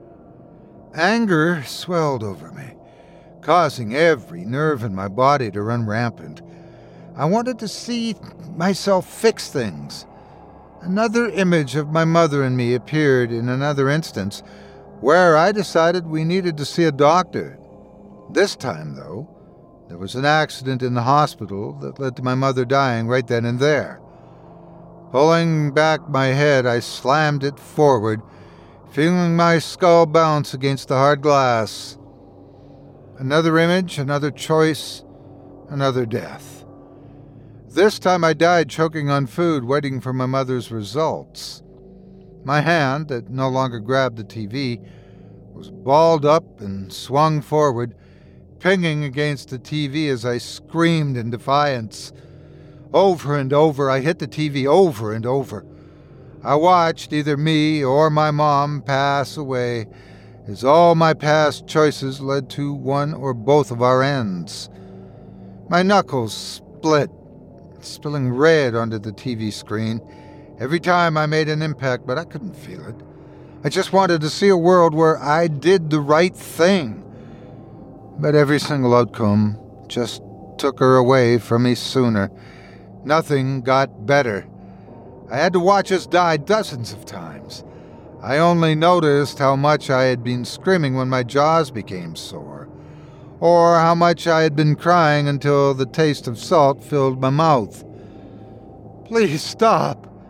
[SPEAKER 3] Anger swelled over me, causing every nerve in my body to run rampant. I wanted to see myself fix things. Another image of my mother and me appeared in another instance, where I decided we needed to see a doctor. This time, though, there was an accident in the hospital that led to my mother dying right then and there. Pulling back my head, I slammed it forward, feeling my skull bounce against the hard glass. Another image, another choice, another death. This time I died choking on food, waiting for my mother's results. My hand, that no longer grabbed the TV, was balled up and swung forward, pinging against the TV as I screamed in defiance. Over and over, I hit the TV over and over. I watched either me or my mom pass away, as all my past choices led to one or both of our ends. My knuckles split, spilling red onto the TV screen every time I made an impact, but I couldn't feel it. I just wanted to see a world where I did the right thing. But every single outcome just took her away from me sooner. Nothing got better. I had to watch us die dozens of times. I only noticed how much I had been screaming when my jaws became sore, or how much I had been crying until the taste of salt filled my mouth. Please stop.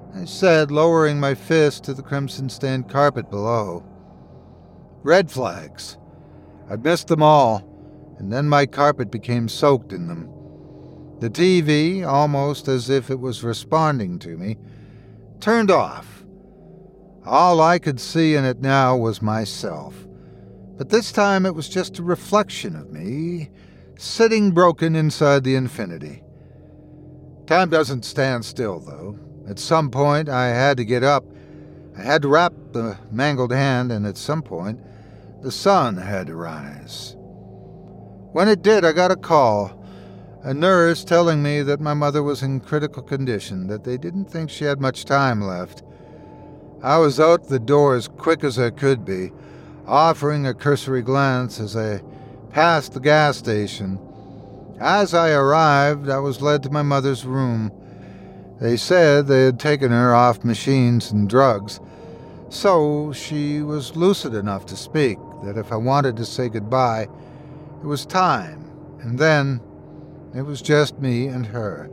[SPEAKER 3] I said, lowering my fist to the crimson-stained carpet below. Red flags. I'd missed them all, and then my carpet became soaked in them. The TV, almost as if it was responding to me, turned off. All I could see in it now was myself. But this time it was just a reflection of me, sitting broken inside the infinity. Time doesn't stand still, though. At some point, I had to get up. I had to wrap the mangled hand, and at some point, the sun had to rise. When it did, I got a call. A nurse telling me that my mother was in critical condition, that they didn't think she had much time left. I was out the door as quick as I could be, offering a cursory glance as I passed the gas station. As I arrived, I was led to my mother's room. They said they had taken her off machines and drugs, so she was lucid enough to speak that if I wanted to say goodbye, it was time, and then it was just me and her.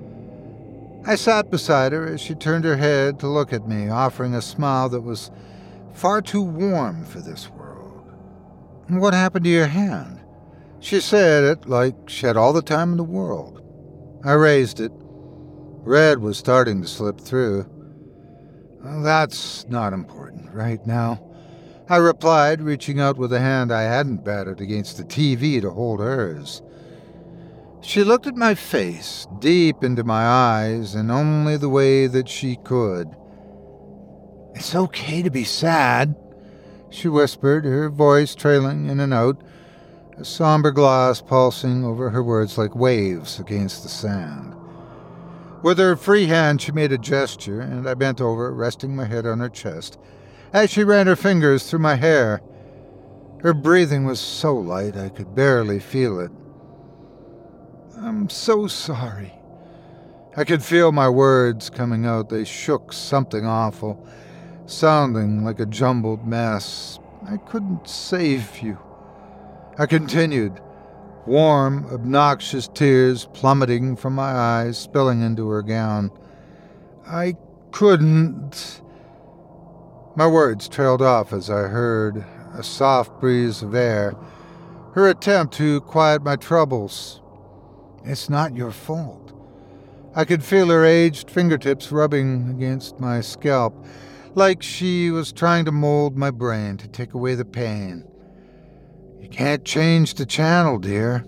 [SPEAKER 3] I sat beside her as she turned her head to look at me, offering a smile that was far too warm for this world. "What happened to your hand?" She said it like she had all the time in the world. I raised it. Red was starting to slip through. "Well, that's not important right now," I replied, reaching out with a hand I hadn't batted against the TV to hold hers. She looked at my face, deep into my eyes, in only the way that she could. "It's okay to be sad," she whispered, her voice trailing in and out, a somber gloss pulsing over her words like waves against the sand. With her free hand, she made a gesture, and I bent over, resting my head on her chest, as she ran her fingers through my hair. Her breathing was so light I could barely feel it. "I'm so sorry." I could feel my words coming out. They shook something awful, sounding like a jumbled mess. "I couldn't save you." I continued, warm, obnoxious tears plummeting from my eyes, spilling into her gown. "I couldn't." My words trailed off as I heard a soft breeze of air, her attempt to quiet my troubles. "It's not your fault." I could feel her aged fingertips rubbing against my scalp, like she was trying to mold my brain to take away the pain. "You can't change the channel, dear."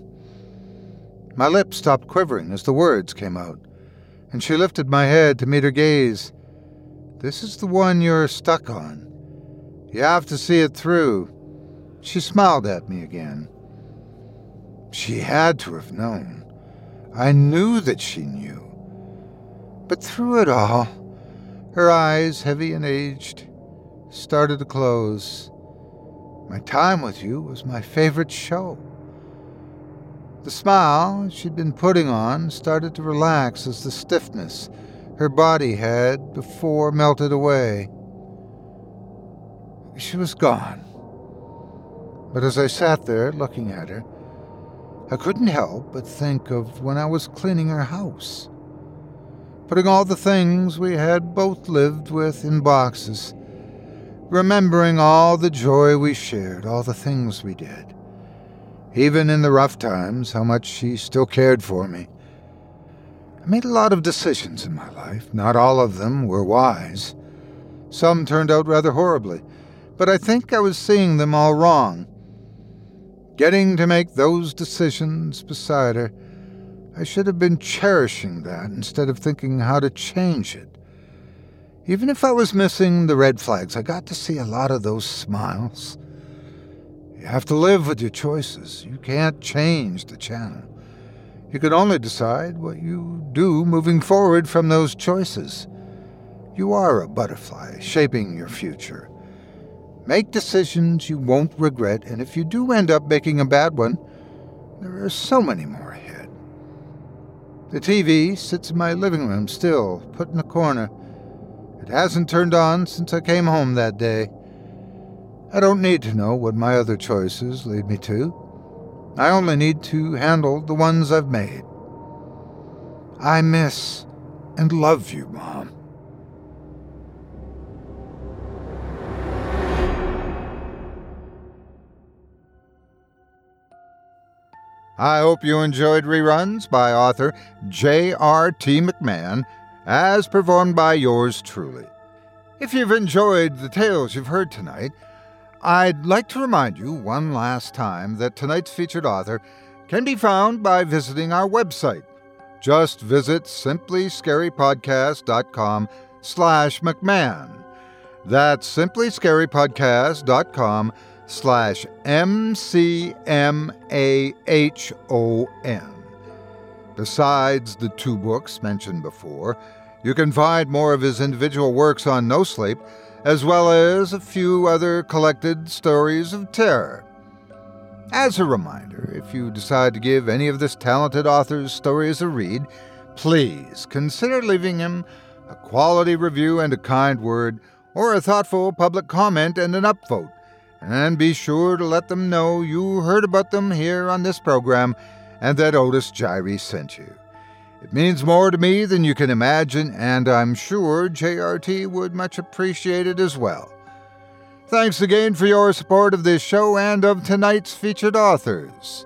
[SPEAKER 3] My lips stopped quivering as the words came out, and she lifted my head to meet her gaze. "This is the one you're stuck on. You have to see it through." She smiled at me again. She had to have known. I knew that she knew. But through it all, her eyes, heavy and aged, started to close. "My time with you was my favorite show." The smile she'd been putting on started to relax as the stiffness her body had before melted away. She was gone. But as I sat there looking at her, I couldn't help but think of when I was cleaning her house, putting all the things we had both lived with in boxes, remembering all the joy we shared, all the things we did. Even in the rough times, how much she still cared for me. I made a lot of decisions in my life. Not all of them were wise. Some turned out rather horribly, but I think I was seeing them all wrong. Getting to make those decisions beside her, I should have been cherishing that instead of thinking how to change it. Even if I was missing the red flags, I got to see a lot of those smiles. You have to live with your choices. You can't change the channel. You can only decide what you do moving forward from those choices. You are a butterfly shaping your future. Make decisions you won't regret, and if you do end up making a bad one, there are so many more ahead. The TV sits in my living room still, put in a corner. It hasn't turned on since I came home that day. I don't need to know what my other choices lead me to. I only need to handle the ones I've made. I miss and love you, Mom. I hope you enjoyed reruns by author J.R.T. McMahon, as performed by yours truly. If you've enjoyed the tales you've heard tonight, I'd like to remind you one last time that tonight's featured author can be found by visiting our website. Just visit simplyscarypodcast.com/McMahon. That's simplyscarypodcast.com/MCMAHON. Besides the 2 books mentioned before, you can find more of his individual works on No Sleep, as well as a few other collected stories of terror. As a reminder, if you decide to give any of this talented author's stories a read, please consider leaving him a quality review and a kind word, or a thoughtful public comment and an upvote. And be sure to let them know you heard about them here on this program and that Otis Jiry sent you. It means more to me than you can imagine, and I'm sure JRT would much appreciate it as well. Thanks again for your support of this show and of tonight's featured authors.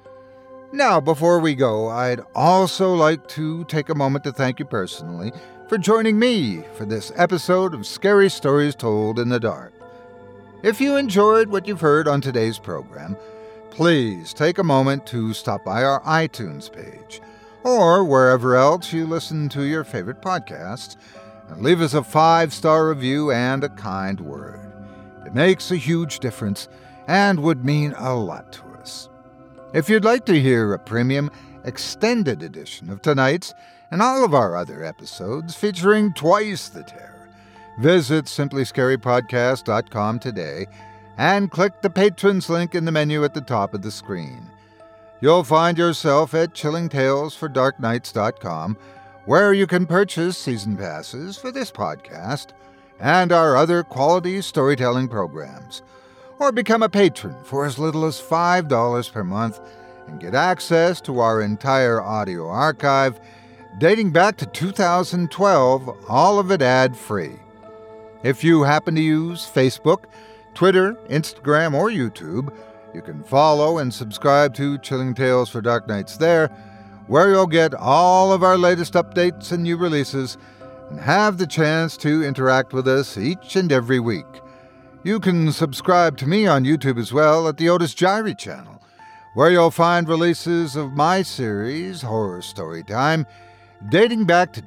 [SPEAKER 3] Now, before we go, I'd also like to take a moment to thank you personally for joining me for this episode of Scary Stories Told in the Dark. If you enjoyed what you've heard on today's program, please take a moment to stop by our iTunes page, or wherever else you listen to your favorite podcasts, and leave us a 5-star review and a kind word. It makes a huge difference and would mean a lot to us. If you'd like to hear a premium extended edition of tonight's and all of our other episodes featuring twice the terror, visit simplyscarypodcast.com today and click the Patrons link in the menu at the top of the screen. You'll find yourself at chillingtalesfordarknights.com, where you can purchase season passes for this podcast and our other quality storytelling programs, or become a patron for as little as $5 per month and get access to our entire audio archive dating back to 2012, all of it ad-free. If you happen to use Facebook, Twitter, Instagram, or YouTube, you can follow and subscribe to Chilling Tales for Dark Nights there, where you'll get all of our latest updates and new releases and have the chance to interact with us each and every week. You can subscribe to me on YouTube as well at the Otis Jiry channel, where you'll find releases of my series, Horror Storytime, dating back to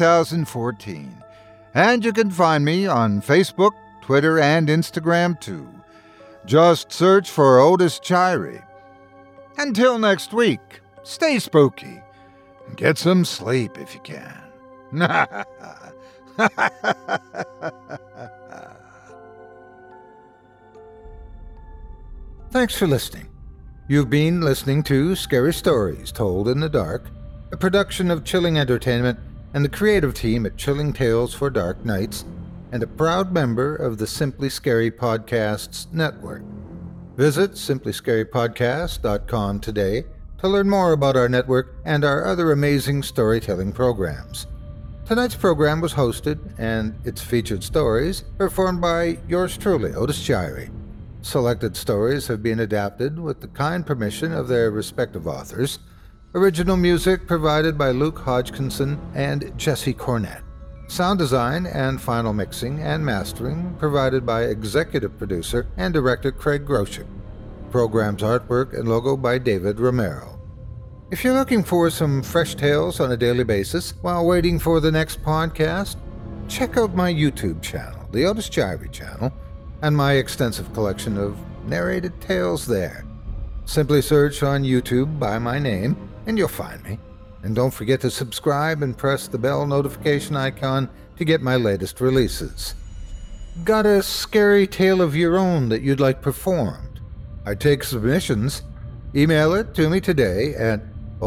[SPEAKER 3] 2014. And you can find me on Facebook, Twitter, and Instagram too. Just search for Otis Jiry. Until next week, stay spooky and get some sleep if you can. Thanks for listening. You've been listening to Scary Stories Told in the Dark, a production of Chilling Entertainment and the creative team at Chilling Tales for Dark Nights, and a proud member of the Simply Scary Podcasts Network. Visit simplyscarypodcast.com today to learn more about our network and our other amazing storytelling programs. Tonight's program was hosted, and its featured stories performed by yours truly, Otis Jiry. Selected stories have been adapted with the kind permission of their respective authors. Original music provided by Luke Hodgkinson and Jesse Cornett. Sound design and final mixing and mastering provided by executive producer and director Craig Groshek. Program's artwork and logo by David Romero. If you're looking for some fresh tales on a daily basis while waiting for the next podcast, check out my YouTube channel, the Otis Jiry channel, and my extensive collection of narrated tales there. Simply search on YouTube by my name and you'll find me. And don't forget to subscribe and press the bell notification icon to get my latest releases. Got a scary tale of your own that you'd like performed? I take submissions. Email it to me today at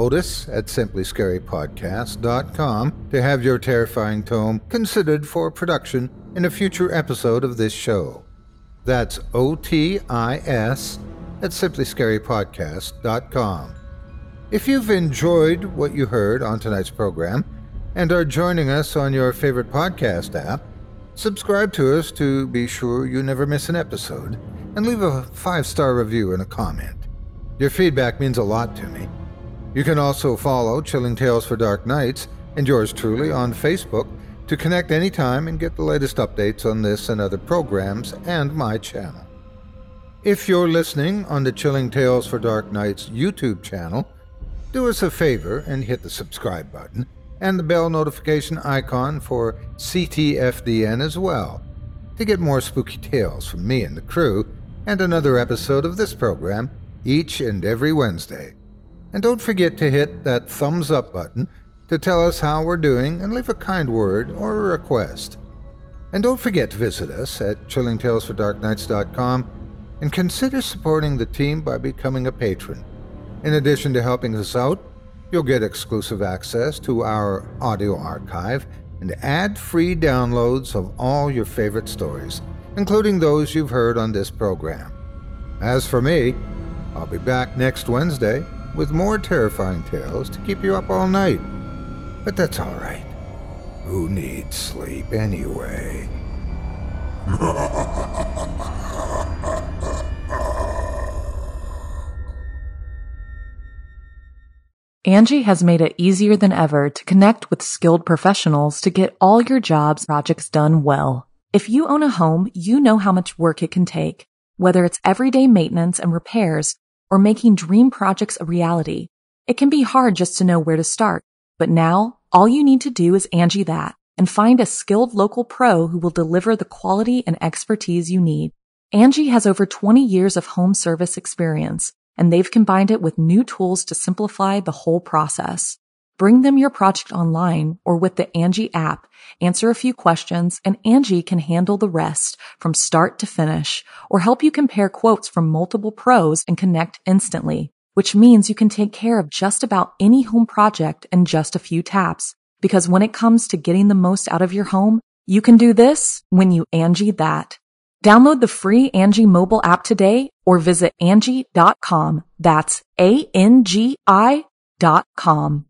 [SPEAKER 3] otis@simplyscarypodcast.com to have your terrifying tome considered for production in a future episode of this show. That's OTIS@simplyscarypodcast.com. If you've enjoyed what you heard on tonight's program and are joining us on your favorite podcast app, subscribe to us to be sure you never miss an episode, and leave a 5-star review and a comment. Your feedback means a lot to me. You can also follow Chilling Tales for Dark Nights and yours truly on Facebook to connect anytime and get the latest updates on this and other programs and my channel. If you're listening on the Chilling Tales for Dark Nights YouTube channel, do us a favor and hit the subscribe button and the bell notification icon for CTFDN as well to get more spooky tales from me and the crew and another episode of this program each and every Wednesday. And don't forget to hit that thumbs up button to tell us how we're doing and leave a kind word or a request. And don't forget to visit us at chillingtalesfordarknights.com and consider supporting the team by becoming a patron. In addition to helping us out, you'll get exclusive access to our audio archive and ad-free downloads of all your favorite stories, including those you've heard on this program. As for me, I'll be back next Wednesday with more terrifying tales to keep you up all night. But that's all right. Who needs sleep anyway?
[SPEAKER 1] Angie has made it easier than ever to connect with skilled professionals to get all your jobs projects done well. If you own a home, you know how much work it can take, whether it's everyday maintenance and repairs or making dream projects a reality. It can be hard just to know where to start, but now all you need to do is Angie that and find a skilled local pro who will deliver the quality and expertise you need. Angie has over 20 years of home service experience, and they've combined it with new tools to simplify the whole process. Bring them your project online or with the Angie app, answer a few questions, and Angie can handle the rest from start to finish, or help you compare quotes from multiple pros and connect instantly, which means you can take care of just about any home project in just a few taps. Because when it comes to getting the most out of your home, you can do this when you Angie that. Download the free Angie mobile app today or visit Angie.com. That's ANGI.com.